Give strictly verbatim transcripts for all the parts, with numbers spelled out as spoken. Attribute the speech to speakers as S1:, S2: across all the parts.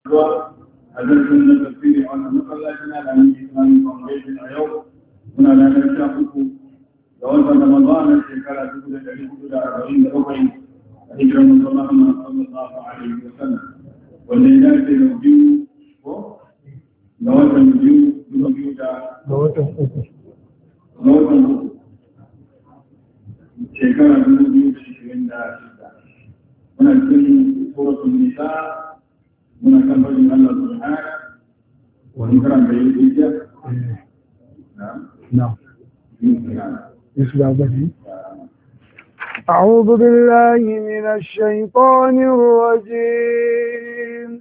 S1: a zarfin na tafsiri a wannan masallacin na Al-Amin Islamic Foundation a yau muna ranar sha uku ga watan Ramadan shekara dubu da ɗari hudu da arba'in da bakwai a hijirar Muhammad sallallahu alaihi wa sallam wanda ya dace da biyu ko ga watan biyu dubu biyu da ga watan uku ga watan uku shekara dubu biyu da ishirin da shida muna cikin suratul nisa muna kan barin Allah subhanahu wani karanta yin hijja
S2: نعم يسمع بني أعوذ بالله من الشيطان الرجيم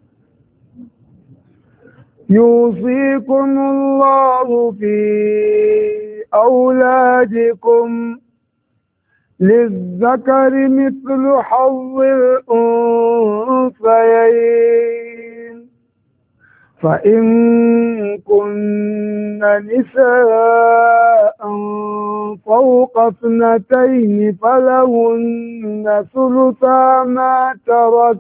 S2: يوصيكم الله في أولادكم للذكر مثل حظ الأنثيين فإن كن نساء فوق اثنتين فلهن ثلثا ما ترك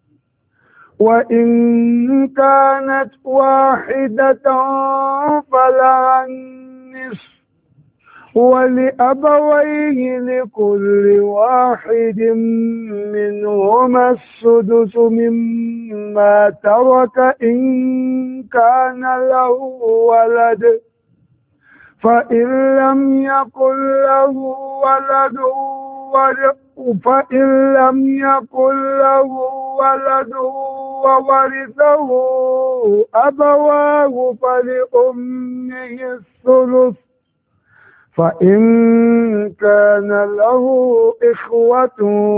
S2: وإن كانت واحدة فلها النصف ولأبويه لكل واحد منهما السدس مما ترك إن كان له ولد فإن لم يكن له ولد فإن لم يكن له ولد وورثه أبواه فلأمه الثلث فإن كان له إخوة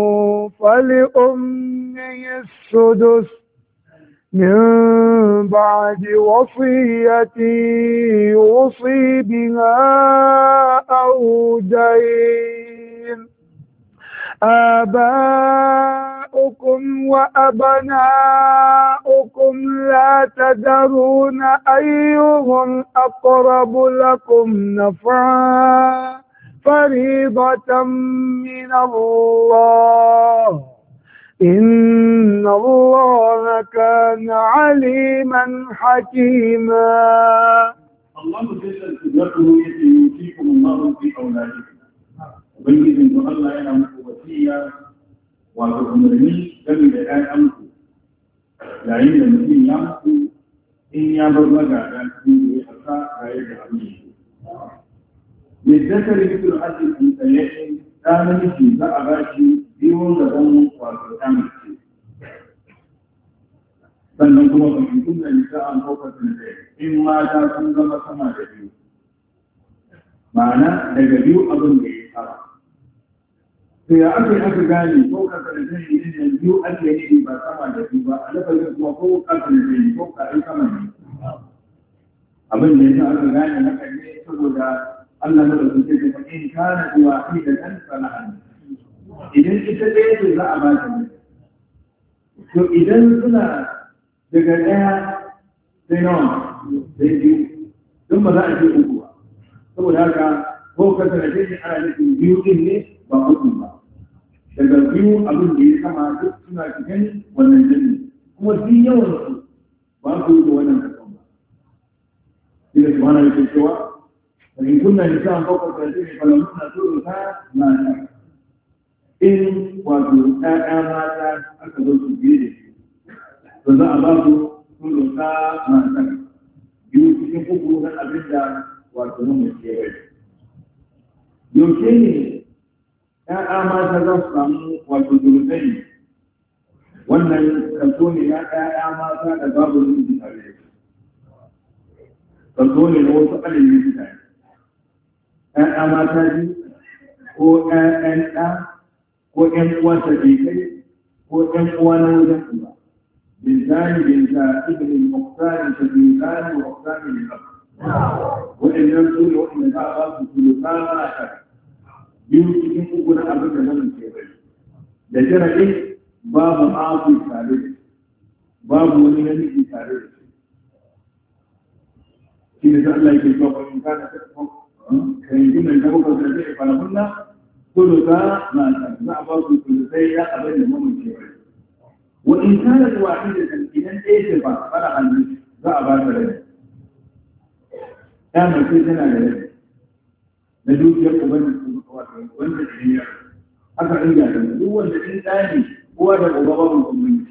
S2: فلأمه السدس من بعد وصية يوصي بها أو دين آباؤكم وأبناؤكم لا تدرون أيهم أقرب لكم نفعا فريضة من الله إن الله كان عليما حكيما.
S1: الله جل جلاله يوصيكم الله في أولادكم ubangijin ku Allah yana muku wasiya wato umarni game da ƴaƴanku yayin da mutum ya mutu in ya bar magada su da ya fasa tare da abin yadda kare fitur asibiti tsaye ta namiji za a ba shi biyun da zan wato ta mace sannan kuma fahimtun da nisa an ɗaukar da in mata sun zama sama da biyu ma'ana daga biyu abin da ya tsara sai ya ake aka gane ko kasa da zai yi ne biyu ake yi ba sama da biyu ba a lafazin kuma ko kasa da zai yi ko ƙarin sama ne abin da ya sa aka gane haka ne saboda Allah na da suke da in kana uwa fi da ɗan sana'an idan ita ɗaya ce za a ba ta ne to idan suna daga ɗaya sai nawa sai biyu don ba za a ce uku ba saboda haka ko kasa da zai ana nufin biyu ɗin ne ba uku ba daga biyu abin da ya kama duk suna cikin wannan jini kuma duk yawan su ba su yi da wannan kasan ba shi da subhana yake cewa da in kunna nisa an bakwai da jini falam suna so ta mata in wato ƴaƴa mata aka zo su biye da shi to za a ba su so ta mata biyu cikin uku na abin da wato na mai kewaye yaushe ne ‘ya'ya mata za su samu wato zurgai wannan kaso ne na ‘ya'ya mata da babu rufi tare da kaso ne na wasu alimin tare ‘ya'ya mata ji ko ‘ya'yan ɗa ko ‘yan uwa ta kai ko ‘yan uwa na wajen uba bintani binta ibn muqtari ta bintani wa muqtari ne ba waɗannan su ne waɗanda za a ba su sulutana a tare biyu cikin uku na abin da nan ke bai da jiragen babu abu tare da babu wani namiji tare da shi shi da Allah yake cewa in kana ta kan yi nan da muka da zai fara kunna kullu za ma za a ba su kullu sai ya abin da mun ke bai wa in kana wahidatan idan ɗaya ce ba fara hannu za a ba ta rai ya mace tana da rai na dukiyar ubangiji wanda ne aka inda ta duk wanda in ɗani kowa da uba babu ubangiji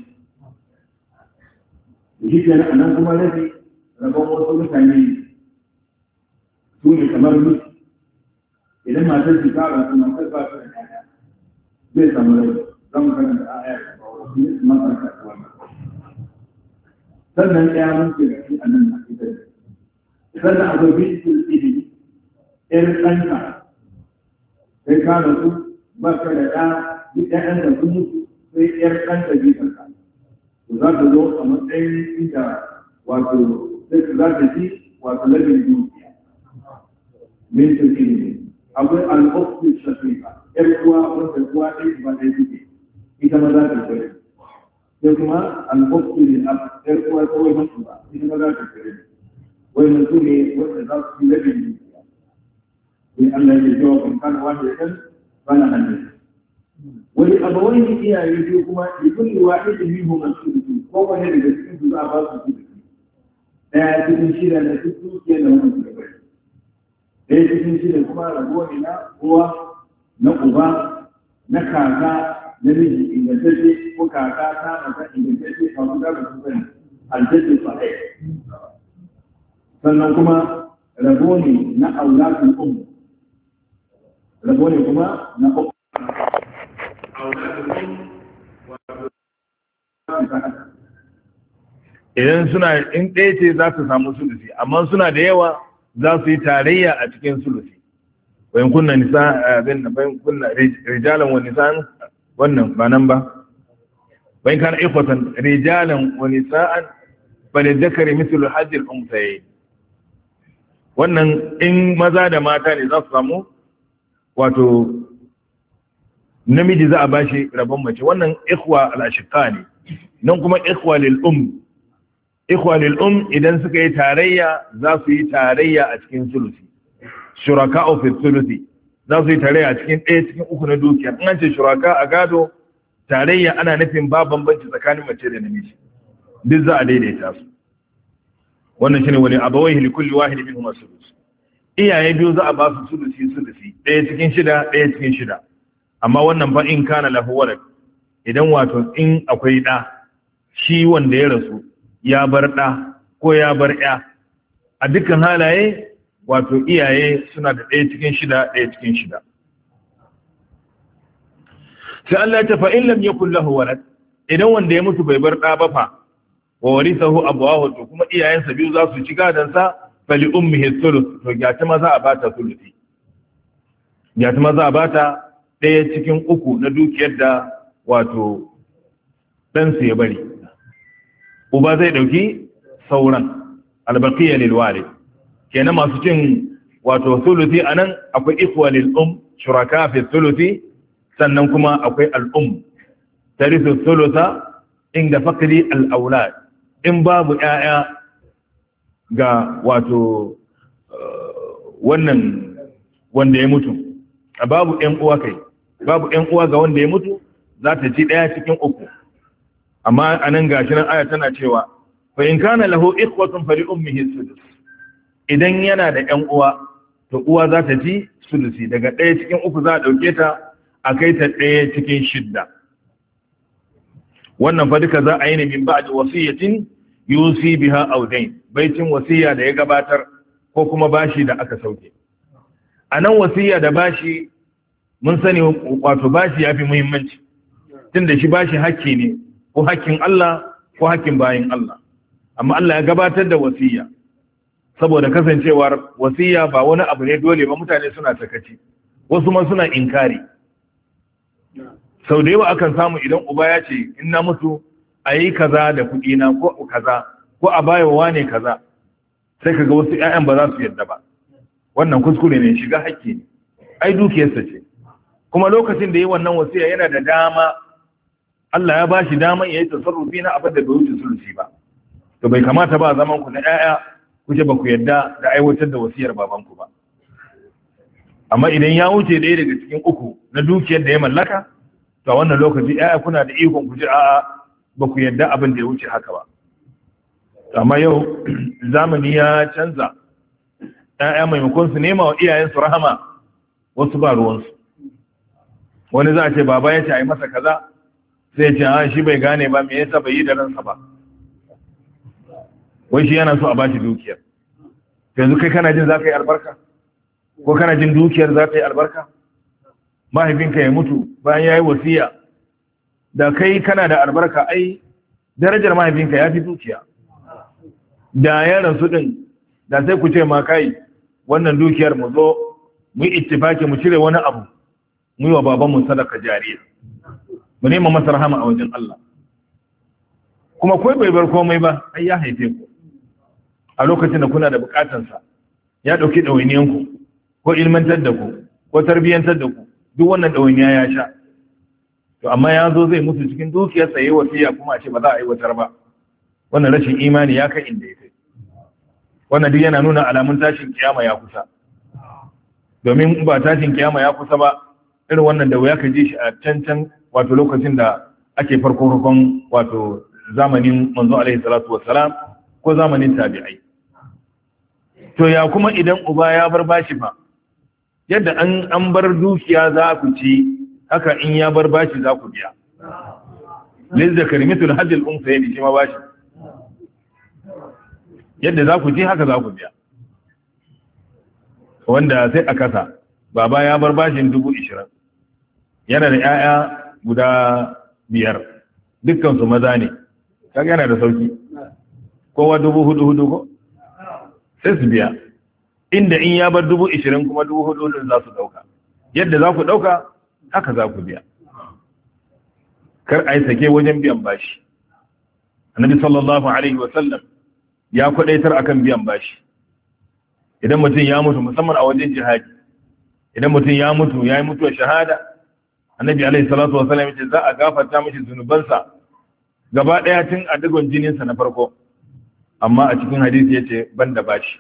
S1: shi ke nan kuma rabi rabon wasu mutane su ne kamar mutu idan matar su kara su matar ba su da kaya zai samu rabi zan karanta a ayar da wasu mafarka ta wannan sannan ɗaya mun ce da shi a nan na ita sannan akwai bincin ilimi ɗan ɗanka sai ka rasu ba ka da ɗa duk ɗayan sun mutu sai ɗan ɗanka bisan ka za ta zo a matsayin inda wato sai za ta ci wato labin dukiya bincin ilimi akwai al'ofis shafifa ‘yar kuwa wanda kuwa ɗaya ba ɗaya suke ita ma za ta kare sai kuma al'ofis da ‘yar kuwa kawai masu ba ita ma za ta kare wai mutu ne wanda za su yi labin dukiya sai Allah ya jawa kan kan wanda ya kan bana hannun wani abawai ne iyaye biyu kuma da kulli wahidin minhum as-sudus ko wani daga cikin su za a ba su sudus daya cikin shida na duk dukiyar da wani suka bari daya cikin shida kuma rabo ne na uwa na uba na kaka na miji ingantacce ko kaka ta mata ingantacce a kusa da su sani aljaddu sahih sannan kuma rabo ne na auladul um rabo ne kuma na uku
S3: idan suna in ɗaya ce za su samu sulusi amma suna da yawa za su yi tarayya a cikin sulusi bayan kunna nisa abin da bayan kunna rijalan wa nisan wannan ba nan ba bayan kana ikwatan rijalan wa nisa'an bal zakari mithlu hajjil umsayi wannan in maza da mata ne za su samu wato namiji za a bashi rabon mace wannan ikhwa al-ashiqa ne nan kuma ikhwa lil um ikhwa lil um idan suka yi tarayya za su yi tarayya a cikin sulusi shuraka'u fi sulusi za su yi tarayya a cikin ɗaya cikin uku na dukiya in an ce shuraka a gado tarayya ana nufin ba bambanci tsakanin mace da namiji duk za a daidaita su wannan shine wani abawaihi li kulli wahid minhum as-sulus iyaye biyu za a ba su sulusi sulusi ɗaya cikin shida ɗaya cikin shida amma wannan fa in kana lahu walad idan wato in akwai da shi wanda ya rasu ya bar da ko ya bar ya a dukkan halaye wato iyaye suna da ɗaya cikin shida ɗaya cikin shida sai Allah ya ce fa in lam yakul lahu walad idan wanda ya mutu bai bar da ba fa wa warithahu abawahu to kuma iyayensa biyu za su ci gadan sa fali ummihi thuluth to gata ma za a bata thuluthi gata ma za a bata ɗaya cikin uku na dukiyar da wato ɗansu ya bari uba zai ɗauki sauran albaqiya lil walid kenan masu cin wato thuluthi anan akwai ikhwa lil um shuraka fi thuluthi sannan kuma akwai al um tarithu thulutha inda faqri al aulad in babu ƴaƴa ga wato wannan wanda ya mutu babu ƴan uwa kai babu ƴan uwa ga wanda ya mutu za ta ci ɗaya cikin uku amma anan gashi nan aya tana cewa fa in kana lahu ikhwatun fa li ummihi sudus idan yana da ƴan uwa to uwa za ta ci sudusi daga ɗaya cikin uku za a ɗauke ta a kai ta ɗaya cikin shidda wannan fa duka za a yi ne min ba'd wasiyatin yusi biha aw dayn baitin wasiya da ya gabatar ko kuma bashi da aka sauke anan wasiya da bashi mun sani wato bashi yafi muhimmanci tunda shi bashi hakki ne ko hakkin Allah ko hakkin bayin Allah amma Allah ya gabatar da wasiya saboda kasancewar wasiya ba wani abu ne dole ba mutane suna sakaci wasu ma suna inkari sau da yawa akan samu idan uba ya ce in na mutu a yi kaza da kuɗi na ko kaza ko a bayowa ne kaza sai kaga wasu ƴaƴan ba za su yadda ba wannan kuskure ne shiga hakki ne ai dukiyarsa ce kuma lokacin da yi wannan wasiya yana da dama Allah ya bashi daman yayi tasarrufi na abin da bai wuce sulusi ba to bai kamata ba zaman ku na ƴaƴa kuke ba ku yadda da aiwatar da wasiyar babanku ba amma idan ya wuce ɗaya daga cikin uku na dukiyar da ya mallaka to a wannan lokaci ƴaƴa kuna da ikon ku ji a'a ba ku yadda abin da ya wuce haka ba. Amma yau zamani ya canza, ‘ya'ya maimakon su nema wa iyayensu rahama wasu ba ruwansu. Wani za a ce baba ya ce a yi masa kaza, sai ce a shi bai gane ba, me yasa bai yi da ransa ba. Wai shi yana so a ba shi dukiyar. Yanzu kai kana jin za ka yi albarka? Ko kana jin dukiyar za ta yi albarka? Mahaifinka ya mutu bayan ya yi wasiya, da kai kana da albarka, ai darajar mahaifinka ya fi dukiya. Da ya rasu din, da sai ku ce ma kai wannan dukiyar mu zo mu yi ittifaki mu cire wani abu mu yi wa babanmu sadaka jariya, mu nema masa rahama a wajen Allah. Kuma kai bai bar komai ba, ai ya haife ku a lokacin da kuna da bukatansa, ya dauki ɗawainiyanku ko ilmantar da ku ko tarbiyyantar da ku, duk wannan ɗawainiya ya sha. To amma ya zo zai mutu cikin dukiyarsa yayi wasiya kuma a ce ba za a aiwatar ba. Wannan rashin imani ya kai inda ya kai. Wannan duk yana nuna alamun tashin kiyama ya kusa. Domin ba tashin kiyama ya kusa ba, irin wannan da wuya ka ji shi a can can wato lokacin da ake farko farkon wato zamanin manzo alaihi salatu wassalam ko zamanin tabi'ai. To ya kuma idan uba ya bar bashi fa, yadda an an bar dukiya za ku ci, haka in ya bar bashi za ku biya. Lizzakari mithlu hadil unsayni, shi ma bashi yadda za ku ji haka za ku biya. Wanda sai a kasa, baba ya bar bashin dubu ishirin, yana da 'ya'ya guda biyar, dukkansu maza ne, kaga yana da sauki, kowa dubu hudu hudu ko sai su biya. Inda in ya bar dubu ishirin kuma dubu hudu hudu za su dauka, yadda za ku dauka haka za ku biya. Kar a yi sake wajen biyan bashi. Annabi sallallahu alaihi wa sallam ya kwadaitar akan biyan bashi. Idan mutum ya mutu, musamman a wajen jihadi, idan mutum ya mutu ya yi mutuwar shahada, Annabi alaihi salatu wa sallam yace za a gafarta mishi zunubansa gaba daya tun a digon jininsa na farko. Amma a cikin hadisi yace banda bashi.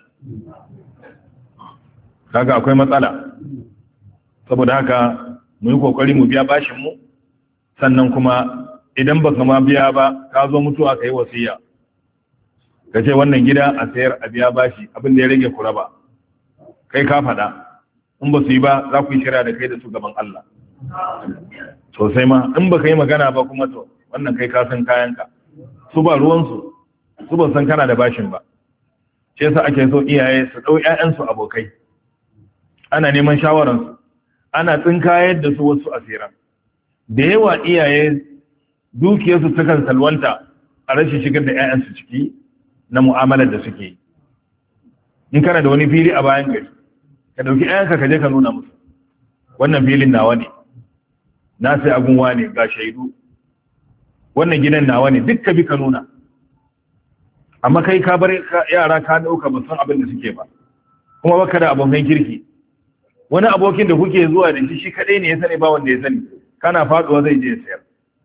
S3: Kaga akwai matsala. Saboda haka mu yi kokari mu biya bashin mu, sannan kuma idan baka ma biya ba, ka zo mutuwa kai wasiya, ka ce wannan gida a sayar a biya bashi, abin da ya rage kura ba, kai ka faɗa. In ba su yi ba, za ku yi shirya da kai da su gaban Allah sosai ma. In ba ka yi magana ba kuma to wannan kai ka san kayanka, su ba ruwansu, su ba san kana da bashin ba. shi yasa ake so iyaye su ɗau ƴaƴansu abokai, ana neman shawararsu, ana tsinkayar da su wasu asiran. Da yawa iyaye dukiyarsu takan salwanta a rashin shigar da ƴaƴansu ciki na mu'amalar da suke yi. In kana da wani fili a bayan gari, ka ɗauki ƴaƴanka ka je ka nuna musu, wannan filin nawa ne, na sai agunwa ne, ga shaidu, wannan gidan nawa ne, duk ka bi ka nuna. Amma kai ka bar yara ka ɗauka ba san abin da suke ba, kuma baka da abokan kirki. Wani abokin da kuke zuwa da shi shi kadai ne ya sani, ba wanda ya sani, kana faduwa zai je ya sayar.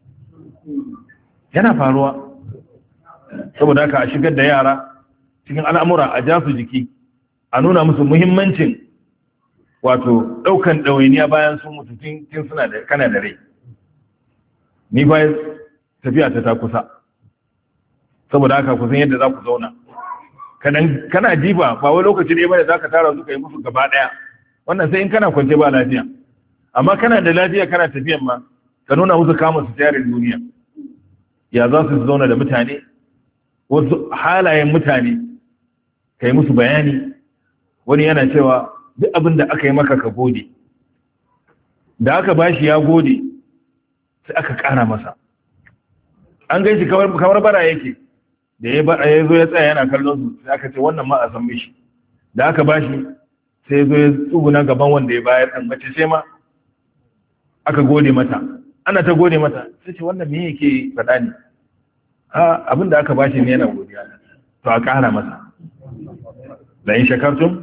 S3: Yana faruwa. Saboda haka a shigar da yara cikin al'amura, a ja su jiki, a nuna musu muhimmancin wato ɗaukan ɗawainiya bayan sun mutu tun suna da kana da rai. Ni fa tafiya ta ta kusa. Saboda haka ku san yadda za ku zauna. Kana jiba ba wai lokaci ɗaya bane za ka tara su ka yi musu gaba ɗaya. Wannan sai in kana kwance ba lafiya. Amma kana da lafiya kana tafiyan ma, ka nuna musu kama su tayarin duniya. Ya za su zauna da mutane, wasu halayen mutane, ka yi musu bayani. Wani yana cewa duk abin da aka yi maka ka gode. Da aka bashi ya gode, sai aka ƙara masa. An gan shi kamar bara yake. Da ya zo ya tsaya yana kallon su, sai aka ce wannan ma a san mishi. Da aka bashi, sai ya zo ya tsuguna gaban wanda ya bayar ɗan mace sai ma aka gode mata. Ana ta gode mata, sai ce wannan me yake faɗa ne? A abin da aka bashi ne yana godiya. To a ƙara masa. Da in shakartum?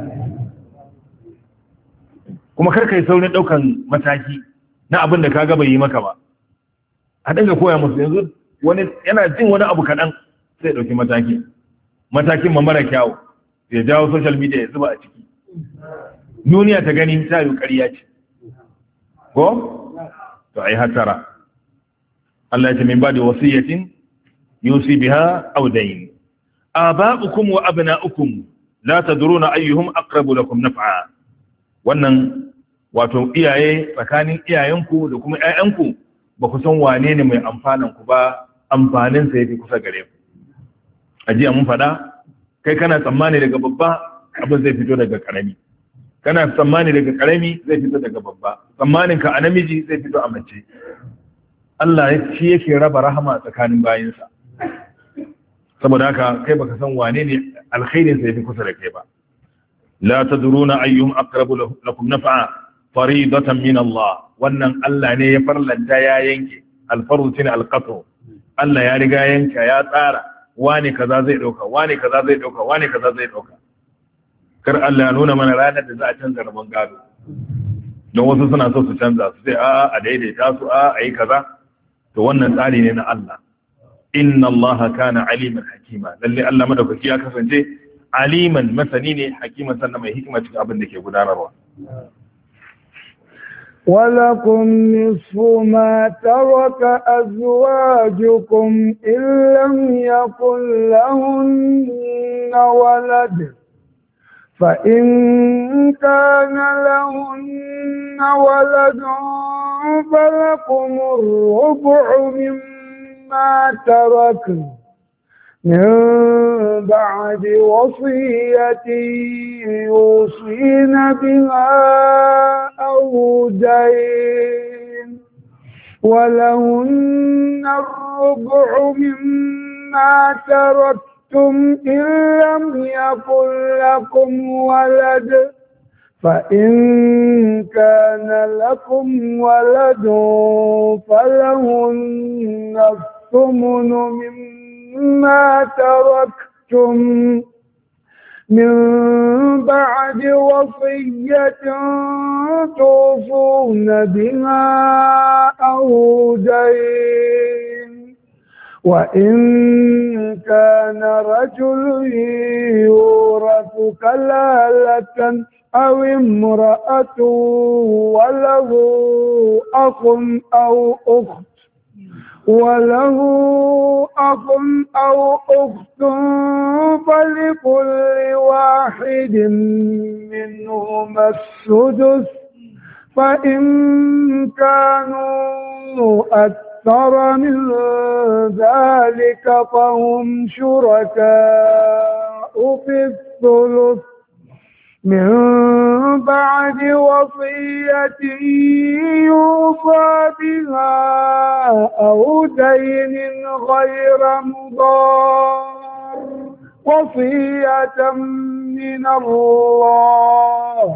S3: Kuma kar kai saurin ɗaukan mataki na abin da ka ga bai yi maka ba. A dinga koya musu. Yanzu wani yana jin wani abu kaɗan sai ɗauki mataki. Matakin ma mara kyawu, ya jawo social media ya zuba a ciki. Duniya ta gani ta yi ƙarya ce. Ko? To ai hatara. Allah ya ce min ba'di wasiyatin yusi biha aw dayn aba'ukum wa abna'ukum la tadruna ayyuhum aqrabu lakum naf'a. Wannan wato iyaye tsakanin iyayenku da kuma ƴaƴanku ba ku san wane ne mai amfanan ku ba, amfanin sa yafi kusa gare ku. Ajiya mun faɗa, kai kana tsammani daga babba abin zai fito daga karami, kana tsammani daga karami zai fito daga babba, tsammanin ka a namiji zai fito a mace. Allah shi yake raba rahama tsakanin bayinsa, saboda haka kai baka san wane ne alkhairin sa yafi kusa da kai ba. la tadruna ayyuhum aqrabu lakum naf'a faridatan min Allah. Wannan Allah ne ya farlanta ya yanke, alfarutin alqatu. Allah ya riga yanka ya tsara wane kaza zai dauka, wane kaza zai dauka, wane kaza zai dauka. Kar Allah ya nuna mana ranar da za a canza rabon gado, don wasu suna so su canza su sai a a daidaita su a a yi kaza. To wannan tsari ne na Allah. Inna Allah kana aliman hakima. Lalle Allah madaukaki ya kasance aliman masani ne, hakiman sannan mai hikima cikin abin da ke gudanarwa.
S2: ولكم نصف ما ترك أزواجكم إن لم يكن لهن ولد فإن كان لهن ولد فلكم الربع مما تركن من بعد وصية يوصين بها أو دين ولهن الربع مما تركتم إن لم يكن لكم ولد فإن كان لكم ولد فلهن الثمن مما تركتم من بعد وصية توصون بها أو دين وإن كان رجل يورث كلالة أو امرأة وله أخ أو أخت وله أخ أو أخت فلكل واحد منهما السدس فإن كانوا أكثر من ذلك فهم شركاء في الثلث من بعد وصية يوصى بها أو دين غير مضار وصية من الله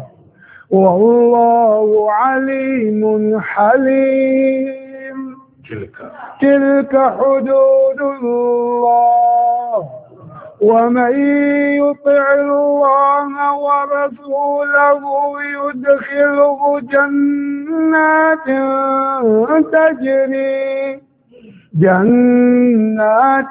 S2: والله عليم حليم. تلك, تلك حدود الله ومن يطع الله ورسوله يدخله جنات تجري جنات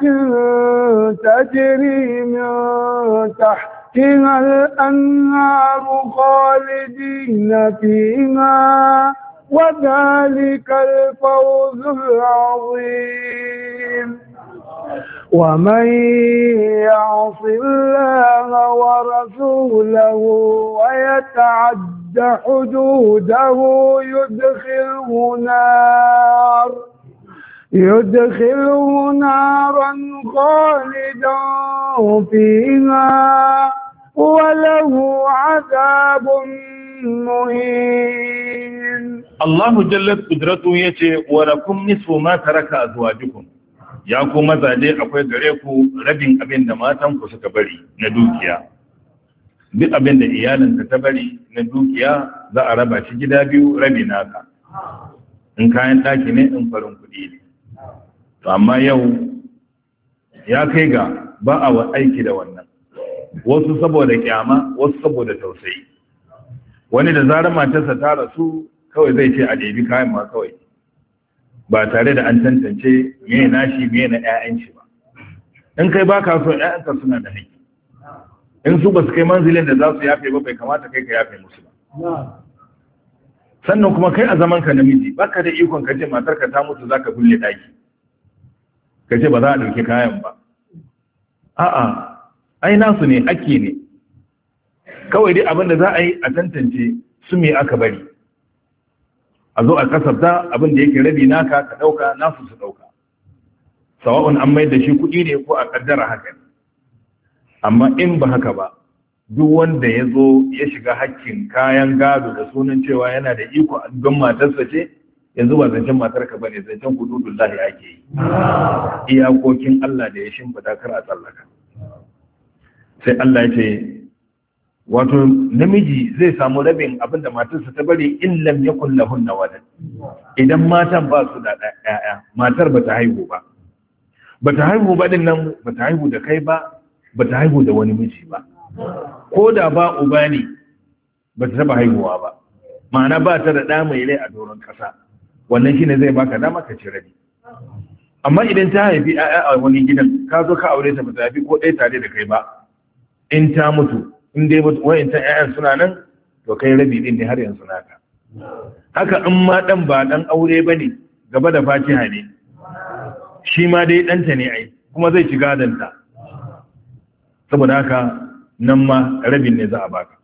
S2: تجري من تحتها الأنهار خالدين فيها وذلك الفوز العظيم. ومن يعص الله ورسوله ويتعد حدوده يدخله نار يدخله نارا خالدا فيها وله عذاب مهين.
S3: الله جل قدرته يتي ولكم نصف ما ترك أزواجكم. Ya ku mazaje akwai gare ku rabin abin da matanku suka bari na dukiya. Duk abin da iyalinka ta bari na dukiya za a raba shi gida biyu, rabi naka. In kayan ɗaki ne, in farin kuɗi ne. To amma yau ya kai ga ba a wa aiki da wannan. Wasu saboda kyama, wasu saboda tausayi. Wani da zarar matarsa ta rasu kawai zai ce a ɗebi kayan ma kawai. Ba tare da an tantance me nashi me na ƴaƴan shi ba. In kai baka so ƴaƴanka suna da haƙƙi. In su ba su kai manzilin da za su yafe ba bai kamata kai ka yafe musu ba. Sannan kuma kai a zaman ka namiji baka da ikon ka ce matarka ta mutu zaka bulle daki. kace ba za a dauki kayan ba a'a ai nasu ne ake ne kawai dai abin da za a yi a tantance su me aka bari a zo a kasafta abin da yake rabi naka ka dauka nasu su dauka sawa'un an mai da shi kuɗi ne ko a kaddara haka amma in ba haka ba duk wanda ya zo ya shiga hakkin kayan gado da sunan cewa yana da iko a don matarsa ce yanzu ba zancen matarka bane zancen hududullahi ake yi iyakokin Allah da ya shimfida kar a tsallaka sai Allah ya ce wato namiji zai samu rabin abinda matarsa ta bari in lam yakun lahunna walad idan matan ba su da ƴaƴa matar ba ta haihu ba ba ta haihu ba din nan ba ta haihu da kai ba ba ta haihu da wani miji ba ko da ba uba ne ba ta taba haihuwa ba ma'ana ba ta da ɗa mai rai a doron ƙasa wannan shine zai baka dama ka ci rabi amma idan ta haifi ƴaƴa a wani gidan ka zo ka aure ta ba ta haifi ko ɗaya tare da kai ba in ta mutu in dai wayancan ƴaƴan suna nan to kai rabi din ne har yanzu naka haka in ma dan ba dan aure bane gaba da fatiha ne shi ma dai ɗanta ne ai kuma zai ci gadanta saboda haka nan ma rabin ne za a baka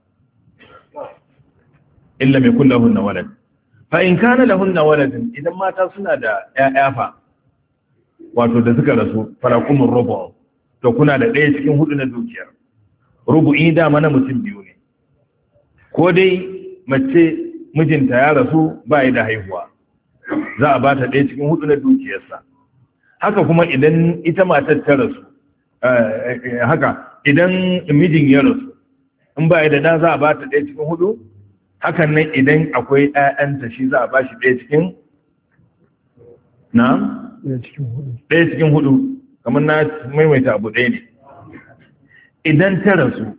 S3: illa mai kullahun na walad fa in kana lahun na waladin idan mata suna da ƴaƴa fa wato da suka rasu farakumin rubu to kuna da ɗaya cikin hudu na dukiyar rubu'i dama na mutum biyu ne ko dai mace mijinta ya rasu ba da haihuwa za a ba ta ɗaya cikin hudu na dukiyarsa haka kuma idan ita matar ta rasu haka idan mijin ya rasu in ba da da za a ba ta ɗaya cikin hudu hakan nan idan akwai ɗayanta shi za a ba shi ɗaya cikin na ɗaya cikin hudu kamar na maimaita abu ɗaya ne idan ta rasu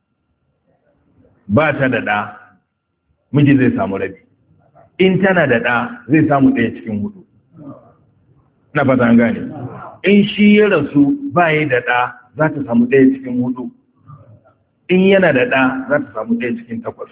S3: ba ta da ɗa miji zai samu rabi in tana da ɗa zai samu ɗaya cikin hudu na fata an gane in shi ya rasu ba yi da ɗa za ta samu ɗaya cikin hudu in yana da ɗa za ta samu ɗaya cikin takwas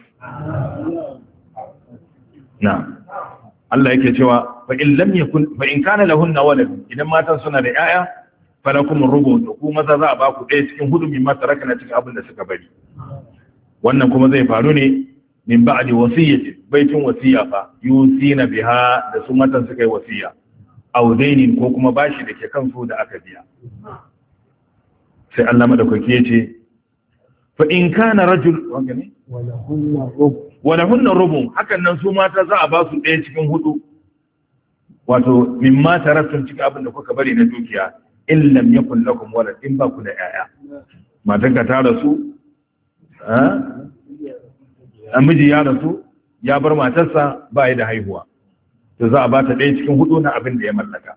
S3: na Allah yake cewa fa in lam yakun fa in kana lahunna walad idan matan suna da ƴaƴa falakum rubu to ku maza za a ba ku ɗaya cikin hudu min mataraka na cikin abin da suka bari wannan kuma zai faru ne min ba'di wasiyyati baitin wasiya fa yusina biha da su matan suka yi wasiya aw dainin ko kuma bashi da ke kansu da aka biya sai Allah madaukaki yace fa in kana rajul wanga ne wala hunna rubu hakan nan su mata za a ba su ɗaya cikin hudu wato mimma tarattum cikin abin da kuka bari na dukiya in lam yakun lakum walad in ba ku da yaya matan ka ta rasu a miji ya rasu ya bar matarsa ba ya da haihuwa to za a ba ta ɗaya cikin hudu na abin da ya mallaka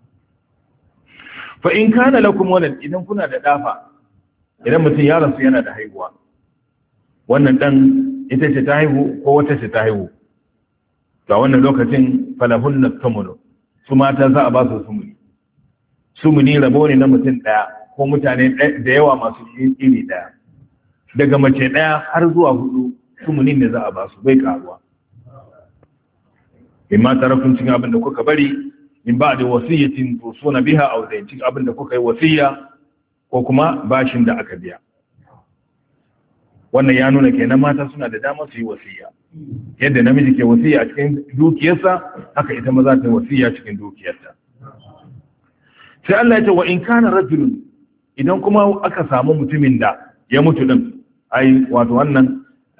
S3: fa in kana lakum walad idan kuna da dafa idan mutum ya rasu yana da haihuwa wannan dan ita ce ta haihu ko wata ce ta haihu to a wannan lokacin falahunna tumunu su mata za a ba su sumuni sumuni rabo ne na mutum daya ko mutane da yawa masu iri daya daga mace daya har zuwa hudu sumunin ne za a ba su bai karuwa in ma tarakun cikin abin da kuka bari in ba da wasiyyatin to suna biha a wajen cikin abin da kuka yi wasiyya ko kuma bashin da aka biya wannan ya nuna kenan mata suna da dama su yi wasiyya yadda namiji ke wasiyya a cikin dukiyarsa haka ita maza ta yi wasiyya cikin dukiyarta sai Allah ya ce wa in kana rajulun idan kuma aka samu mutumin da ya mutu din ai wato wannan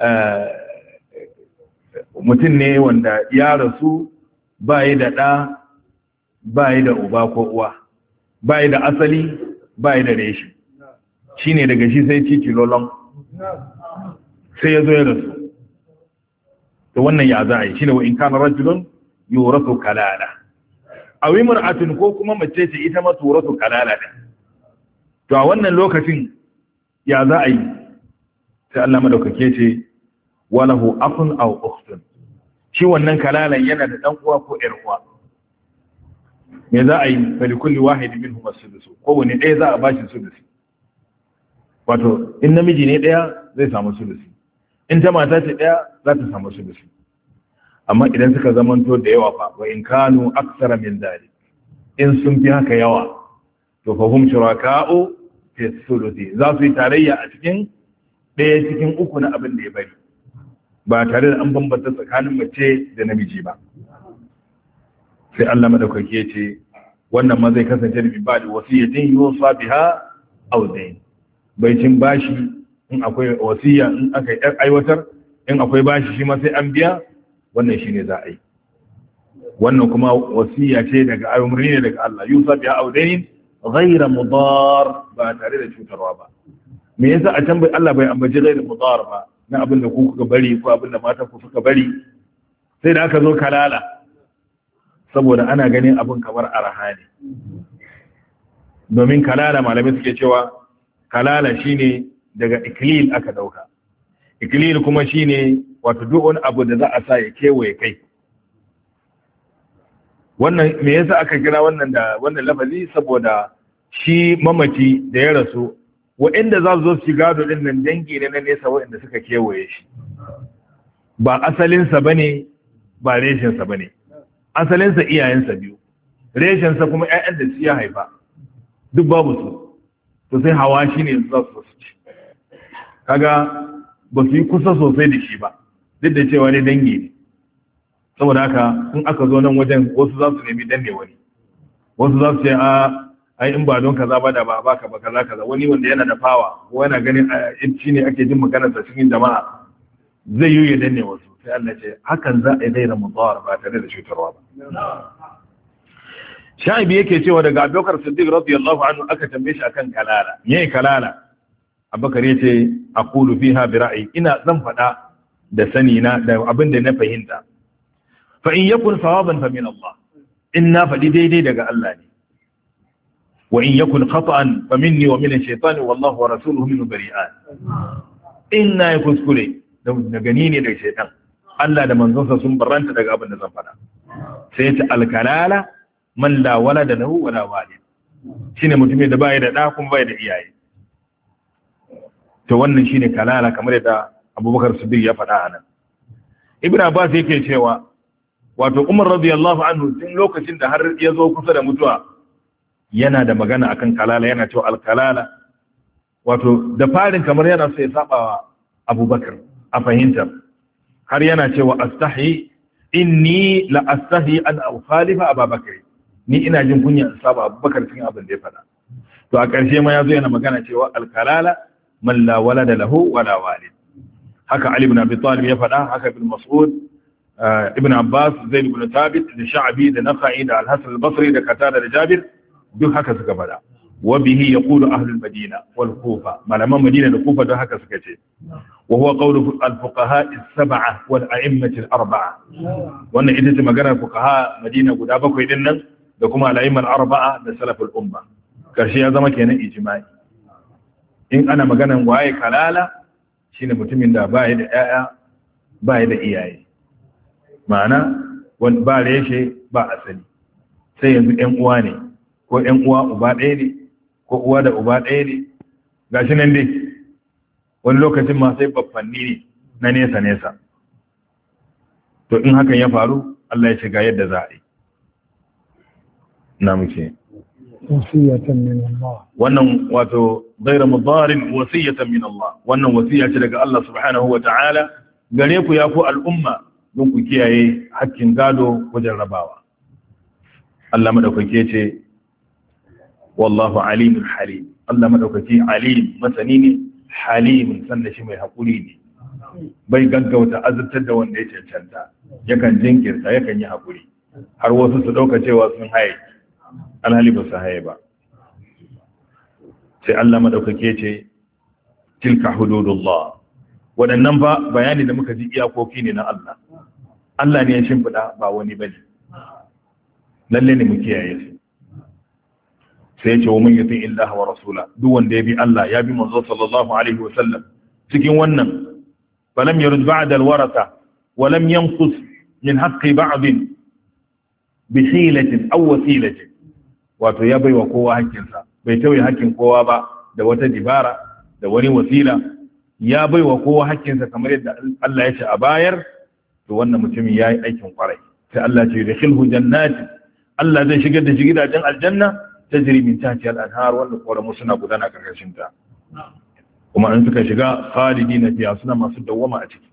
S3: mutum ne wanda ya rasu bayi da ɗa bayi da uba ko uwa bayi da asali bayi da reshi shine daga shi sai ciki lolon sai ya zo ya rasu to wannan ya za a yi shine wa in kana rajulun yurasu kalala aw imra'atun ko kuma mace ce ita ma turatu kalala din to a wannan lokacin ya za a yi sai Allah madaukake ce walahu akhun aw ukhtun shi wannan kalalan yana da dan uwa ko ƴar uwa me za a yi fa likulli wahid minhum as-sudus ko wani ɗaya za a bashi sudusi wato in namiji ne ɗaya zai samu sudusi in ta mata ce ɗaya za ta samu sudusi amma idan suka zamanto da yawa fa wa in kanu aksara min dhalik in sun fi haka yawa to fa hum shuraka'u fi thuluthi za su yi tarayya a cikin ɗaya cikin uku na abin da ya bari ba tare da an bambanta tsakanin mace da namiji ba. Sai Allah madaukaki ya ce wannan ma zai kasance da ba da wasiyatin yusa biha aw dayn, baicin bashi in akwai wasiya in aka aiwatar in akwai bashi shi ma sai an biya, wannan shine za a yi. Wannan kuma wasiya ce daga ayyumri ne daga Allah, yusa biha aw dayn ghayra mudar, ba tare da cutarwa ba. Me yasa a can bai Allah bai ambaci ghayra mudar ba na abin da ku kuka bari ko abin da matan ku suka bari, sai da aka zo kalala saboda ana ganin abin kamar araha ne. Domin kalala malamai suke cewa kalala shine daga iklil aka dauka, iklil kuma shine wato duk wani abu da za a sa ya kewaye kai. Wannan me yasa aka kira wannan da wannan lafazi, saboda shi mamaci da ya rasu waɗanda za su zo su gado din nan dangi ne na nesa waɗanda suka kewaye shi, ba asalinsa bane ba reshensa bane. Asalinsa iyayensa biyu, reshensa kuma ƴaƴan da su ya haifa duk babu su, to sai hawa shi ne za su su ci. Kaga ba su yi kusa sosai da shi ba, duk da cewa ne dangi ne. Saboda haka in aka zo nan wajen wasu za su nemi danne wani, wasu za su ce a ai in ba don kaza ba da ba baka ba kaza kaza, wani wanda yana da fawa ko yana ganin shi ne ake jin maganarsa cikin jama'a zai yi ya danne wasu. Sai Allah ce hakan za a yi gaira mudar ba tare da cutarwa ba. Sha'ibi yake cewa daga Abubakar Siddiq radiyallahu anhu aka tambaye shi akan kalala. Me kalala? Abubakar yace aqulu fiha bi ra'yi, ina zan fada da sani na da abin da na fahimta. Fa in yakun sawaban fa min Allah, in na fadi daidai daga Allah ne. Wa in yakun khata'an fa minni wa min ash-shaytan wallahu wa rasuluhu minhu bari'an. In na kuskure daga ni ne daga shaytan, Allah da manzonsa sun barranta daga abin da zan faɗa. Sai ya ce alkalala man la walada lahu wala walid, shine mutumin da bai da da kuma bai da iyaye. To wannan shine kalala kamar yadda Abubakar Siddiq ya faɗa anan. Ibn Abbas yake cewa wato Umar radiyallahu anhu tun lokacin da har ya zo kusa da mutuwa yana da magana akan kalala, yana cewa alkalala wato da farin kamar yana so ya saba wa Abubakar a fahimtar, har yana cewa astahi inni la astahi an ukhalifa Abubakar, ni ina jin kunya in saba Abubakar cikin abin da ya faɗa. To a ƙarshe ma yazo yana magana cewa alkalala man la walada lahu wala walid. Haka Ali ibn Abi Talib ya faɗa, haka Ibn Mas'ud, Ibn Abbas, Zaid ibn Thabit da Sha'bi da Nakhai da Al-Hasan al-Basri da Qatada da Jabir duk haka suka faɗa. Wa bihi yaqulu ahlul Madina wal Kufa, malaman Madina da Kufa don haka suka ce. وهو قول الفقهاء السبعة والأئمة الأربعة. وأن إذا تمجرى الفقهاء مدينة قد أبقوا إذن لكم الأئمة الأربعة لسلف الأمة كرشي هذا ما كان إجماعي. إن أنا مجانا وعي كلالة شين متمن دا بايد آية بايد إياي معنى وان باليشي با أسلي سيد إنقواني ko ‘yan uwa uba ɗaya ne ko uwa da uba ɗaya ne ga shi nan dai wani lokacin ma sai babbanni ne na nesa-nesa. To in hakan ya faru Allah ya ce ga yadda za a yi. Na muke.
S2: Wasiyatan min Allah.
S3: Wannan wato gaira mudarin wasiyatan min Allah. Wannan wasiya ce daga Allah subhanahu wa ta'ala gare ku ya ku al'umma don ku kiyaye hakkin gado wajen rabawa. Allah madaukake ce wallahu alimun halim. Allah madaukake alim masani ne, halimun sannan shi mai haƙuri ne, bai gaggauta azurtar da wanda ya cancanta, yakan jinkirta yakan yi haƙuri har wasu su ɗauka cewa sun haye alhali ba su haye ba. Sai Allah madaukake ce tilka hududullah, waɗannan ba bayani da muka ji iyakoki ne na Allah. Allah ne ya shimfiɗa ba wani bane, lalle ne mu kiyaye su. Sai ce wa man yuti illaha wa rasula, duk wanda ya bi Allah ya bi manzo sallallahu alaihi wa sallam cikin wannan falam yurd ba'da alwarata wa lam yanqus min haqqi ba'd bi hilatin aw wasilatin, wato ya baiwa kowa hakkinsa, bai tauye hakkin kowa ba da wata dibara da wani wasila, ya baiwa kowa hakkinsa kamar yadda Allah ya ce a bayar. To wannan mutumin yayi aikin kwarai, sai Allah ce yudkhilhu jannati, Allah zai shigar da shi gidajen aljanna tajri min tahtiha al-anhar wanda koramu suna gudana karkashin ta kuma an suka shiga khalidina fiha suna masu dawama a ciki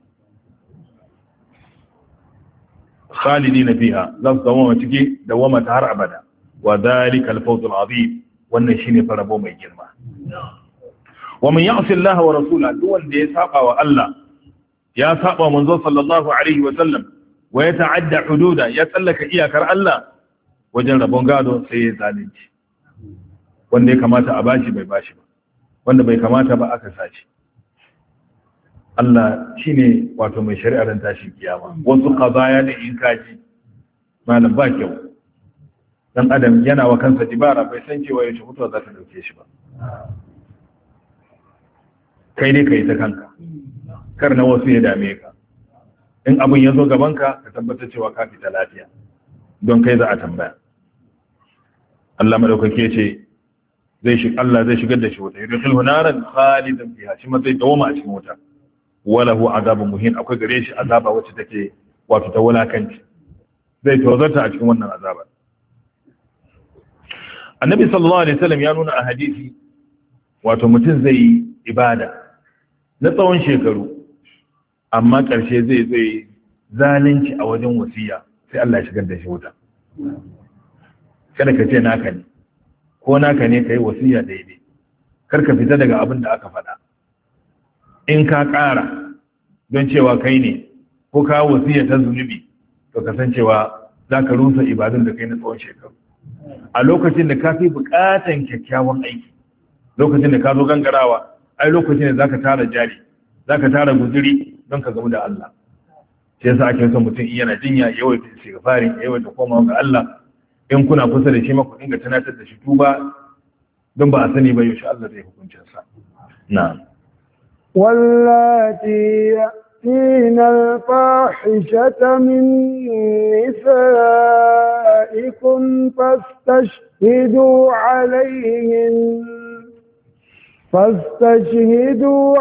S3: khalidina fiha za su dawama ciki dawama ta har abada wa dhalika al-fawz al-azim wannan shine farabo mai girma wa man ya'si Allah wa rasulahu duk wanda ya saba wa Allah ya saba manzo sallallahu alaihi wa sallam wa ya ta'adda hududa ya tsallaka iyakar Allah wajen rabon gado sai ya zalunci wanda ya kamata a bashi bai bashi ba wanda bai kamata ba aka sace Allah shine wato mai shari'ar tashin kiyama wasu qadaya da in kaji malam ba kyau dan adam yana wa kansa dibara bai san cewa yaushe mutuwa za ta dauke shi ba kai dai kai ta kanka kar na wasu ya dame ka in abin ya zo gabanka ka tabbatar cewa ka fita lafiya don kai za a tambaya Allah madaukake ce zai shi Allah zai shigar da shi wuta yudkhilhu naran khalidan fiha shi ma zai dawoma a cikin wuta walahu azabun muhin akwai gare shi azaba wacce take wato ta wulakanci zai tozarta a cikin wannan azaba Annabi sallallahu alaihi wasallam ya nuna a hadisi wato mutum zai yi ibada na tsawon shekaru amma ƙarshe zai zai zalunci a wajen wasiya sai Allah ya shigar da shi wuta kada ka ce naka ne ko naka ne kai wasiya daidai kar ka fita daga abin da aka faɗa in ka ƙara don cewa kai ne ko ka wasiya ta zunubi to ka san cewa za ka rusa ibadun da kai na tsawon shekaru a lokacin da ka fi buƙatan kyakkyawan aiki lokacin da ka zo gangarawa ai lokacin da za ka tara jari za ka tara guzuri don ka gamu da Allah sai yasa ake son mutum yana jinya yawaita istighfari yawaita komawa ga Allah in kuna kusa da shi ma ku dinga tunatar da shi tuba don ba a sani ba yaushe Allah zai hukuncin sa na'am
S2: wallati يأتين الفاحشة من نسائكم فاستشهدوا عليهن فاستشهدوا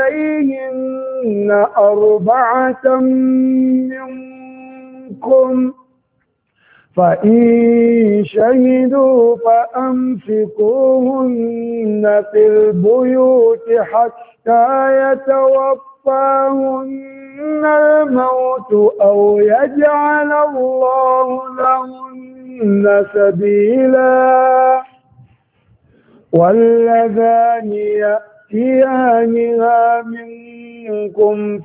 S2: عليهن أربعة منكم فإن شهدوا فأمسكوهن في البيوت حتى يتوفاهن الموت أو يجعل الله لهن سبيلا واللذان يأتيانها منكم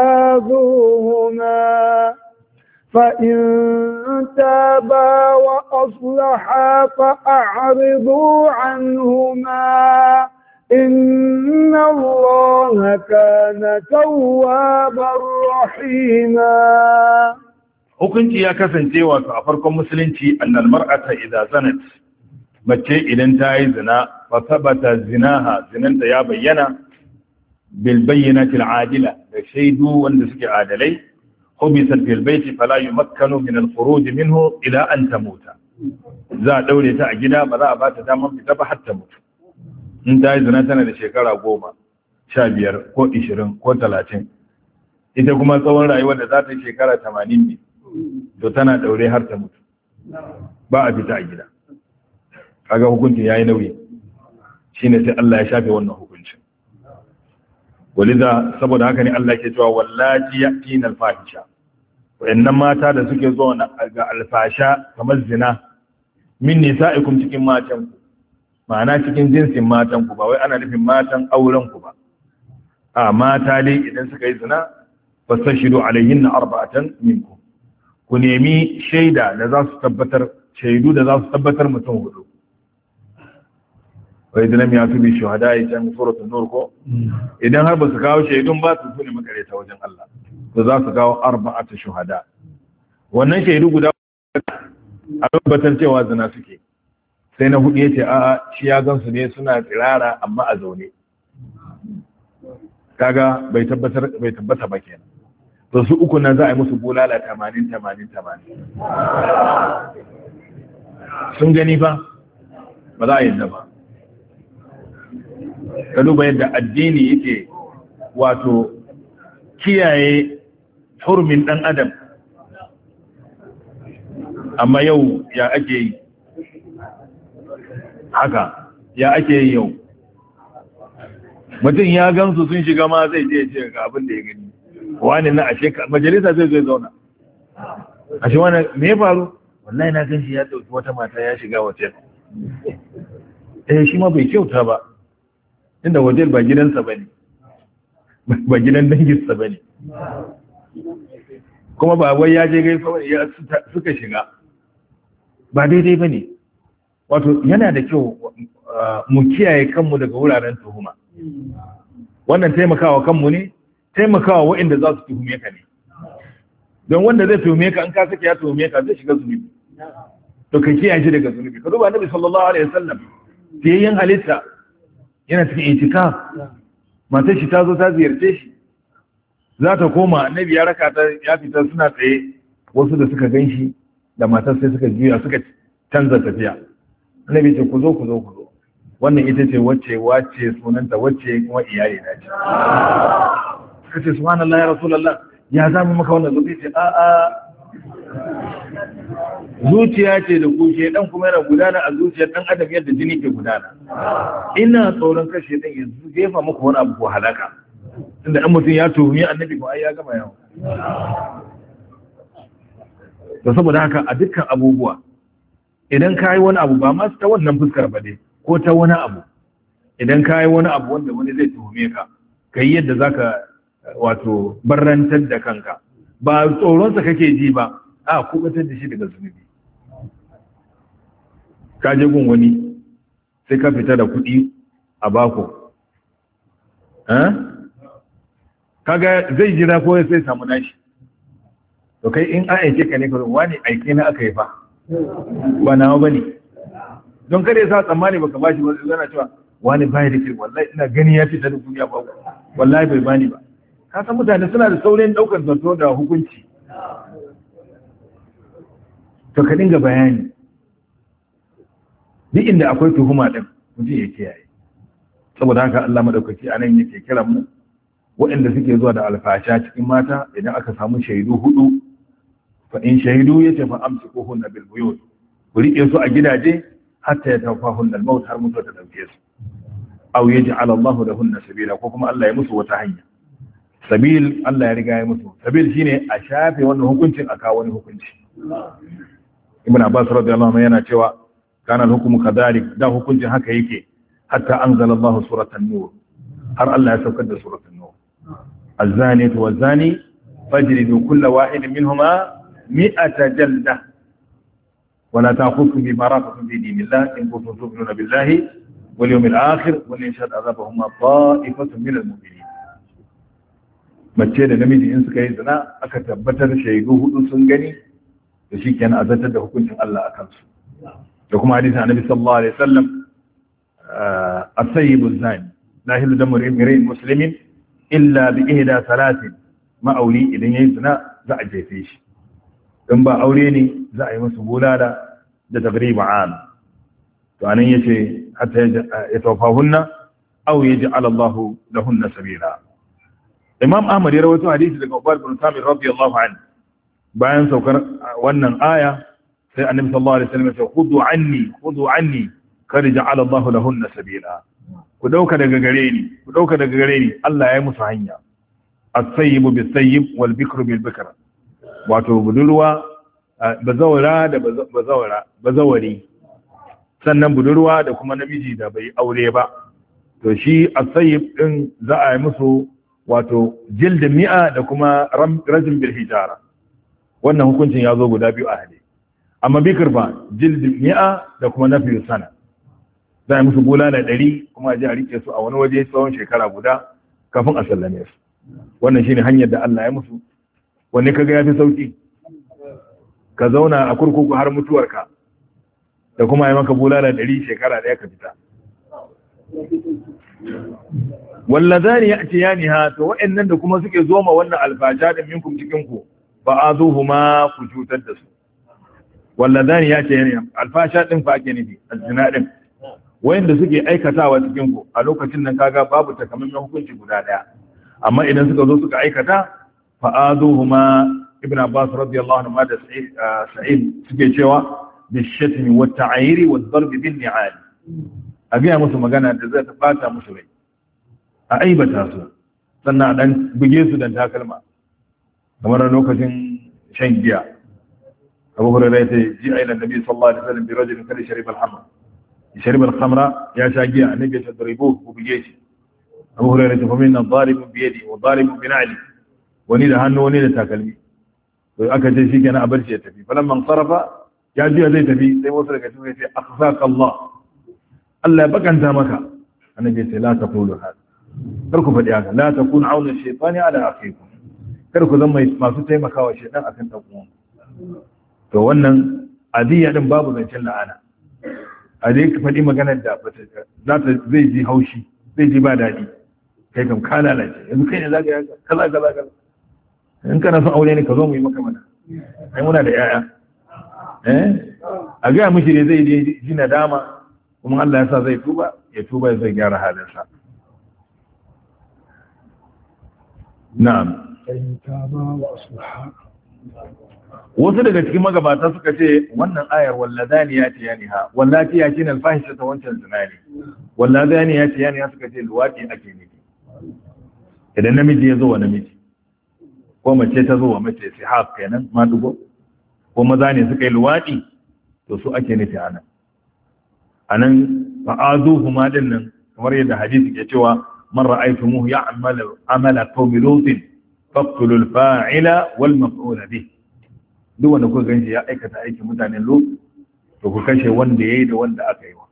S2: فآذوهما فإن تابا وأصلحا فأعرضوا عنهما إن الله كان توابا رحيما.
S3: hukunci ya kasance wato a farkon musulunci annal mar'ata idza zanat mace idan ta yi zina fa sabata zinaha zinanta ya bayyana bil bayyinati al adila da shaidu wanda suke adalai hubisat fil bayti fala yumakkanu min al khuruj minhu ila an tamuta za a daure ta a gida ba za a bata damar fita ba har ta mutu in ta yi zina tana da shekara goma sha biyar ko ishirin ko talatin ita kuma tsawon rayuwar da za ta yi shekara tamanin ne to tana daure har ta mutu ba a fita a gida kaga hukuncin yayi nauyi shine sai Allah ya shafe wannan hukuncin walida saboda haka ne Allah ke cewa wallahi yatina alfahisha wayannan mata da suke zuwa ga alfasha kamar zina min nisaikum cikin matan ku ma'ana cikin jinsin matan ku ba wai ana nufin matan auren ku ba a mata dai idan suka yi zina fastashidu alayhinna arba'atan minkum ku nemi shaida da za su tabbatar shaidu da za su tabbatar mutum hudu wai dilam ya tubi shuhada ya can suratul nur ko idan har ba su kawo shaidun ba su ne makareta wajen Allah to za su kawo arba'atu shuhada wannan shaidu guda a tabbatar cewa zina suke sai na hudu yace a'a shi ya gansu ne suna tsirara amma a zaune kaga bai tabbatar bai tabbata ba kenan to su uku nan za a yi musu bulala tamanin tamanin tamanin sun gani ba ba za a yadda ba ka duba yadda addini yake wato kiyaye hurmin ɗan adam amma yau ya ake yi haka ya ake yi yau mutum ya gansu sun shiga ma zai je ce ga abin da ya gani wani na ashe majalisa zai zai zauna ashe wani me ya faru wallahi na gan shi ya dauki wata mata ya shiga hotel eh shi ma bai kyauta ba inda hotel ba gidansa bane ba gidan danginsa bane kuma ba wai ya je gaisa ya suka shiga ba daidai bane wato yana da kyau mu kiyaye kanmu daga wuraren tuhuma wannan taimakawa kanmu ne taimakawa waɗanda za su tuhume ka ne don wanda zai tuhume ka an ka sake ya tuhume ka zai shiga zunubi to ka kiyaye shi daga zunubi ka duba annabi sallallahu alaihi wasallam fiyayyen halitta yana cikin itikaf matar shi ta zo ta ziyarce shi za ta koma annabi ya raka ta ya fita suna tsaye wasu da suka gan shi da matar sai suka juya suka canza tafiya annabi ce ku zo ku zo ku zo wannan ita ce wacce wacce sunanta wacce kuma iyali na ce suka ce subhanallah ya rasulullah ya zamu maka wannan zuciya ce a a zuciya ce da kushe dan kuma yana gudana a zuciyar dan adam yadda jini ke gudana ina tsoron kashe dan ya jefa muku wani abu ko halaka tunda dan mutum ya tuhumi annabi ko ai ya gama yawo to saboda haka a dukkan abubuwa idan kai wani abu ba ma ta wannan fuskar ba dai ko ta wani abu idan kai wani abu wanda wani zai tuhume ka kai yadda zaka wato barrantar da kanka ba tsoron sa kake ji ba a kubatar da shi daga zunubi ka je gun wani sai ka fita da kuɗi a bako eh kaga zai jira ko sai samu nashi to kai in an aike ka ne ka wani aike na aka yi fa ba nawa bane don kada ya sa tsammani baka bashi ba zana cewa wani bai da kirki wallahi ina gani ya fita da duniya ba wallahi bai bani ba ka san mutane suna da saurin daukar zato da hukunci to ka dinga bayani duk inda akwai tuhuma din mutum ya kiyaye saboda haka Allah madaukaki anan yake kiran mu waɗanda suke zuwa da alfasha cikin mata idan aka samu shaidu hudu fa in shaidu yace fa amsikuhunna bil buyut ku rike su a gidaje hatta yatawafahunna al maut har mutuwa ta dauke su aw yaj'al Allahu lahunna sabila ko kuma Allah ya musu wata hanya sabil Allah ya riga ya musu sabil shine a shafe wannan hukuncin aka wani hukunci Ibn Abbas radiyallahu anhu yana cewa kana al-hukmu kadhalik da hukuncin haka yake hatta anzala Allahu suratan nur har Allah ya saukar da suratul nur az-zaniyatu waz-zani fajlidu kulla wahidin minhuma mi'ata jalda wa la ta'khudhukum bima ra'atum fi dinillahi in kuntum tu'minuna billahi wal yawmil akhir wa in shad azabahum ta'ifatun min al-mu'minin mace da namiji in suka yi zina aka tabbatar shaidu hudu sun gani da shikenan azantar da hukuncin Allah akan su da kuma hadisin annabi sallallahu alaihi wasallam as-sayyibu az-zani la yahillu damu imrin muslimin illa bi ihda salatin ma'auri idan yayi zina za a jefe shi in ba aure ne za a yi masa bulala da tagriba an to anan yace hatta ya tawfahunna aw yaj'al Allahu lahunna sabila Imam Ahmad ya rawaito hadisi daga Ubay bin Samir radiyallahu anhu bayan saukar wannan aya sai Annabi sallallahu alaihi wasallam ya ce khudu anni khudu anni kad ja'ala Allahu lahunna sabila ku dauka daga gare ni ku dauka daga gare ni Allah ya yi musu hanya as-sayyibu bis-sayyib wal bikru bil-bikr wato budurwa bazawara da bazawara bazawari sannan budurwa da kuma namiji da bai aure ba to shi as-sayyib din za a yi musu wato jildin mi'a da kuma rajin bil hijara wannan hukuncin ya zo guda biyu a hade amma bikr fa jildin mi'a da kuma nafiyu sana za a yi musu bulala ɗari kuma a ji a rike su a wani waje tsawon shekara guda kafin a sallame su wannan shine hanyar da Allah ya musu wanne kaga yafi sauki ka zauna a kurkuku har mutuwarka da kuma yi maka bulala ɗari shekara ɗaya ka fita wallazani ya'tiyaniha to wa'annan da kuma suke zoma wannan alfasha da minkum cikin ku fa azuhuma ku cutar da su wallazani ya'tiyaniha alfasha din fa ake nufi azina din wayanda suke aikatawa cikin ku a lokacin nan kaga babu takamaiman hukunci guda daya amma idan suka zo suka aikata fa azuhuma ibn Abbas radiyallahu anhu da Sa'id suke cewa bishatmi wat ta'ayiri wad darb bin ni'al a gaya musu magana da zai bata musu rai, a aibata su, sannan a dan buge su da takalma kamar lokacin shan giya. Abu Hurairah ya ce ji ila Nabi sallallahu alaihi wasallam bi rajulin kada shariba al-hamr, shariba al-khamra, ya sha giya, annabi ya tadribu ku buge shi. Abu Hurairah ya ce fa minna dharibun bi yadi wa dharibun bi na'li, wani da hannu wani da takalmi. To aka ce shikenan a barci ya tafi. Falamman sarafa ya ji zai tafi sai wasu daga cikin ya ce akhzaka Allah, Allah ya bakanta maka. Annabi ya ce la taqulu hada, kar ku faɗi haka, la takunu auna shaytani ala akhikum, kar ku zama masu taimakawa shaytan akan dan uwan. To wannan adiya din babu zancen la'ana, a dai ka faɗi maganar da za ta zai ji haushi, zai ji ba daɗi, kai kam ka lalace, yanzu kai ne za ka yi kaza kaza kaza. In kana son aure ne ka zo mu yi maka mana, ai muna da yaya eh a ga miki ne zai ji nadama, kuma Allah ya sa zai tuba, ya tuba zai gyara halinsa. Na'am. Wasu daga cikin magabata suka ce wannan ayar walladani ya ce yani ha, wallati ya ce na alfahisha ta wancan zina ne, walladani ya ce yani ha suka ce luwaɗi ake nufi. Idan namiji ya zo wa namiji, ko mace ta zo wa mace sai haka kenan ma dugo, ko maza ne suka yi luwaɗi, to su ake nufi anan. Anan fa'azuhu ma din nan kamar yadda hadisi ke cewa man ra'aytumuhu ya'malu amala qawmi lutin faqtulu al-fa'ila wal maf'ula bih. Duk wanda kuka ganshi ya aikata aikin mutanen Lut, to ku kashe wanda yayi da wanda aka yi wa.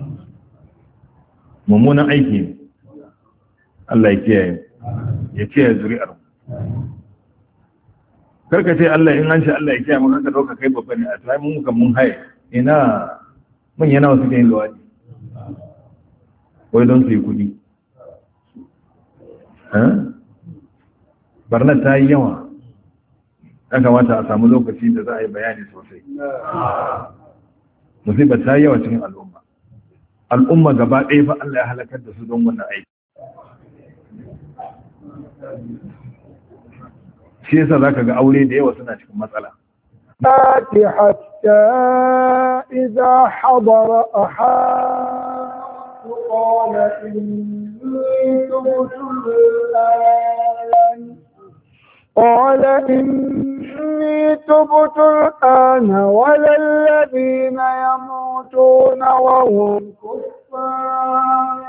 S3: Mummunan aiki ne. Allah ya kiyaye, ya kiyaye zuri'ar. Karka ce Allah in an ce Allah ya kiyaye mu, ka dauka kai babba ne, a tsaye mun muka mun haye. Ina mun yana wasu yin luwadi. Wai don su yi kudi. Eh? Barna ta yi yawa. Ya kamata a samu lokaci da za a yi bayani sosai. Musibar ta yi yawa cikin al'umma. Al'umma gaba ɗaya fa Allah ya halakar da su don wannan aiki. Shi yasa za ka ga aure da yawa suna cikin matsala.
S2: حتى إذا حضر أحد قال إني تبت الآن قال إني تبت الآن ولا الذين يموتون وهم كفار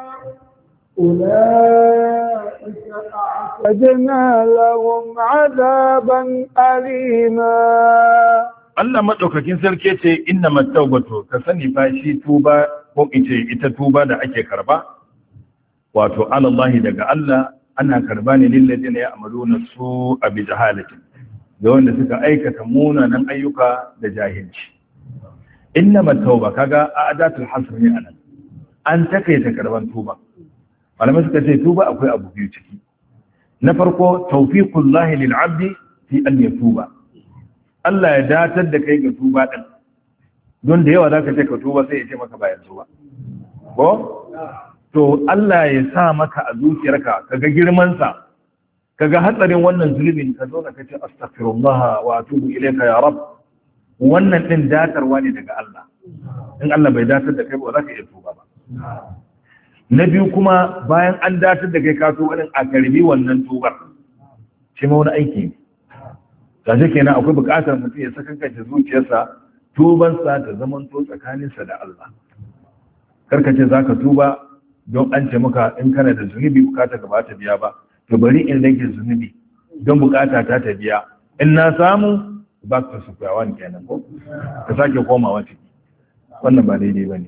S2: أولئك أعتدنا لهم عذابا أليما.
S3: Allah madaukakin sarki ce innamat tawbatu, ka sani fa shi tuba ko ice ita tuba da ake karba wato alallahi daga Allah, ana karba ne lil ladina ya'maluna su'a bi jahalatin, da wanda suka aikata munanan ayyuka da jahilci. Innamat tawba kaga adatul hasr ne anan, an takaita karban tuba. Malamai suka ce tuba akwai abu biyu ciki. Na farko tawfiqullahi lil 'abdi fi an yatuba, Allah ya datar da kai ga tuba din, don da yawa zaka ce ka tuba sai ya ce maka bayan tuba ko to Allah ya sa maka a zuciyarka kaga girman sa, kaga hatsarin wannan zulubin, ka zo ka ce astaghfirullah wa atubu ilayka ya rab. Wannan din datarwa ne daga Allah. In Allah bai datar da kai ba za ka iya tuba ba. Na biyu kuma bayan an datar da kai ka tuba din, a karbi wannan tubar shi ma wani aiki ne. Kaje kenan akwai buƙatar mutum ya saka kanshi zuciyarsa, tubansa ta zamanto tsakaninsa da Allah. Karka ce zaka tuba don an ce maka in kana da zunubi bukata ka ba ta biya ba, to bari in rage zunubi don bukata ta ta biya. In na samu back to square one kenan ko ka sake komawa ciki. Wannan ba daidai bane.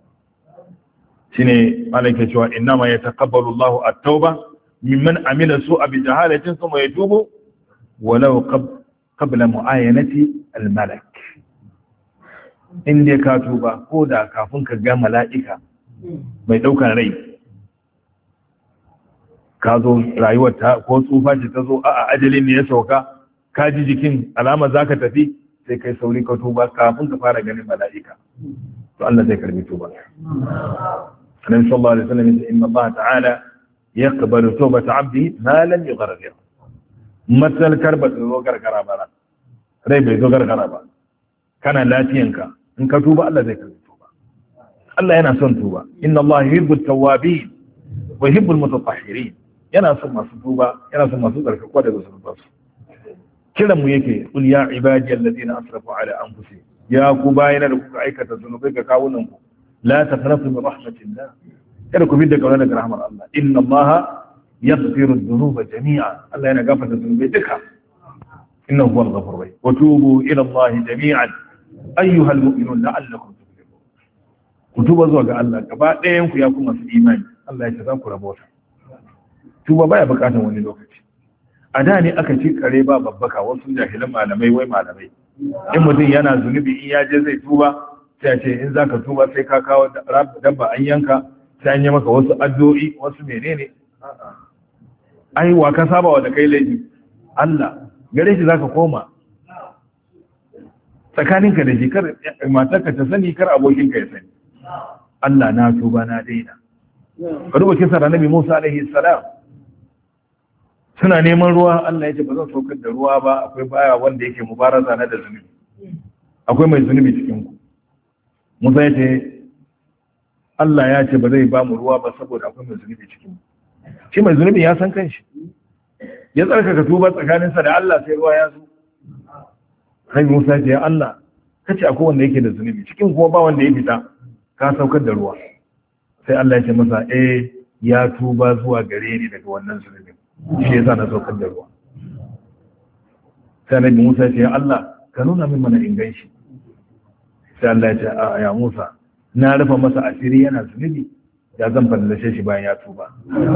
S3: Shine malaka cewa innama yataqabbalu Allahu at-tauba mimman amila su'a bi jahalatin thumma yatubu walau qabla mu'ayanati al-malak. In dai ka tuba ko da kafin ka ga mala'ika mai daukar rai, ka zo rayuwar ta ko tsufa ce ta zo, a'a ajalin ne ya sauka, ka ji jikin alama zaka tafi, sai kai sauri ka tuba kafin ka fara ganin mala'ika, to Allah zai karbi tuba. Annabi sallallahu alaihi wasallam ya ce inna Allah ta'ala yaqbalu tawbata 'abdihi ma lam yughargir. Matsal karba zo gargara ba, rai bai zo gargara ba, kana lafiyanka in ka tuba Allah zai karbi tuba. Allah yana son tuba inna Allah yuhibbu at-tawwabin wa yuhibbu al-mutatahhirin yana son masu tuba yana son masu tsarkakwa daga zunubansu kiran mu yake qul ya ibadi alladhina asrafu ala anfusihim ya ku bayina da kuka aikata zunubai ga kawunan ku la taqnatu min rahmatillah kada ku bidda kauna daga rahmar Allah inna Allah yaghfiru adh-dhunuba jami'a Allah yana gafarta zunubai duka innahu huwal ghafurur rahim wa tubu ila Allah jami'an ayyuhal mu'minun la'allakum tuflihun ku tuba zuwa ga Allah gaba ɗayan ku ya kuma su imani Allah ya ce za ku rabota tuba baya bukatan wani lokaci a da ne aka ci kare ba babbaka wasu jahilan malamai wai malamai in mutum yana zunubi in ya je zai tuba sai a ce in zaka tuba sai ka kawo dabba an yanka sai an yi maka wasu addu'o'i wasu menene ai wa ka saba wa da kai laifi Allah gare shi zaka koma tsakaninka da shi kar matarka ta sani kar abokinka ya sani Allah na tuba na daina ka duba kisar annabi Musa alaihi salam suna neman ruwa Allah ya ce ba zan saukar da ruwa ba akwai baya wanda yake mubaraza na da zunubi akwai mai zunubi cikin ku Musa ya ce Allah ya ce ba zai ba mu ruwa ba saboda akwai mai zunubi cikin mu shi mai zunubi ya san kanshi ya tsarkaka tuba tsakaninsa da Allah sai ruwa ya zo sai Musa ya ce ya Allah kace akwai wanda yake da zunubi cikin kuma ba wanda ya fita ka saukar da ruwa sai Allah ya ce masa eh ya tuba zuwa gare ni daga wannan zunubin shi yasa na saukar da ruwa sai Annabi Musa ya ce ya Allah ka nuna min mana inganci sai Allah ya ce a ya Musa na rufa masa asiri yana zunubi ya zan fallashe shi bayan ya tuba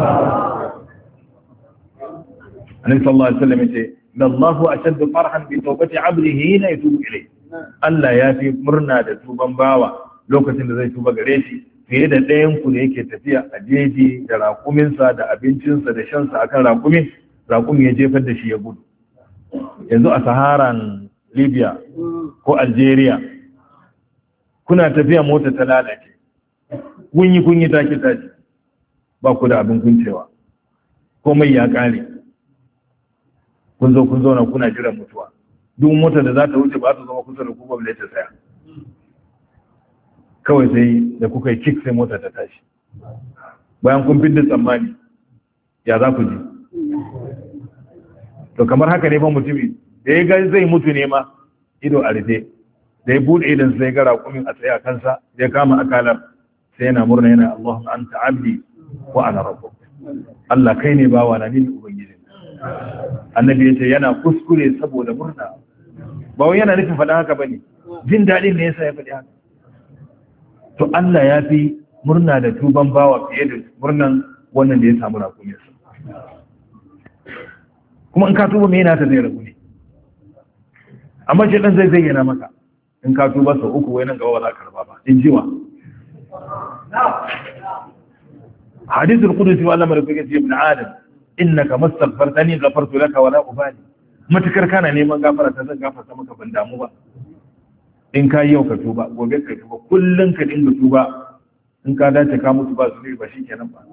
S3: Annabi sallallahu alaihi wasallam ya ce lallahu ashaddu farhan bi tawbati 'abdihi hina yatubu ilayhi Allah ya fi murna da tuban bawa lokacin da zai tuba gare shi fiye da ɗayan ku da yake tafiya a jeji da raƙuminsa da abincinsa da shansa akan raƙumin raƙumi ya jefar da shi ya gudu yanzu a saharan Libya ko Algeria kuna tafiya mota ta lalace kunyi kunyi take take ba ku da abin kuncewa komai ya kare kun zo kun zauna kuna jiran mutuwa duk motar da za ta wuce ba ta zama kusa da ku ba ta tsaya kawai sai da kuka yi kick sai motar ta tashi bayan kun fidda tsammani ya za ku ji to kamar haka ne fa mutumi da ya ga zai mutu ne ma ido a rufe da ya bude idan sai ga raƙumin a tsaye a kansa ya kama akalar sai yana murna yana Allahumma anta abdi wa ana rabbuk Allah kai ne bawa na ni ubangiji annabi yace yana kuskure saboda murna ba wai yana nufin faɗa haka bane jin daɗin ne yasa ya faɗi haka to Allah ya fi murna da tuban bawa fiye da murnan wannan da ya samu raƙumin sa kuma in ka tuba me yana ta zai rabu ne amma shi dan zai zayyana maka in ka tuba sau uku wai nan gaba ba za ka karba ba in jiwa hadithul qudusi wa Allah malaikatu ya ibn adam innaka mastaghfartani ghafartu laka wa la ubali matakar kana neman gafara ta zan gafarta maka ban damu ba in ka yau ka tuba gobe ka tuba kullun ka dinga tuba in ka dace ka mutu ba zunubi ba shikenan ba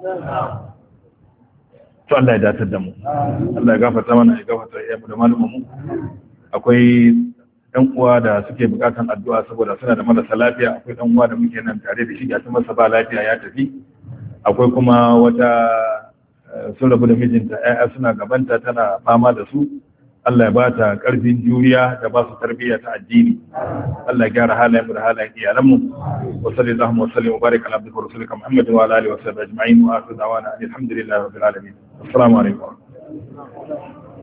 S3: to Allah ya datar da mu Allah ya gafarta mana ya gafarta ya mu da malumin mu akwai ɗan uwa da suke bukatan addu'a saboda suna da marasa lafiya akwai ɗan uwa da muke nan tare da shi ga sun masa ba lafiya ya tafi akwai kuma wata sun rabu da mijinta ƴaƴa suna gabanta tana fama da su Allah ya bata karfin juriya da ba su tarbiyya ta addini Allah ya gyara halayen mu da halayen iyalan mu wa sallallahu wa sallam wa baraka ala abdihi wa rasulika Muhammadin wa ala alihi wa sahbihi ajma'in wa akhiru da'wana alhamdulillahi rabbil alamin assalamu alaikum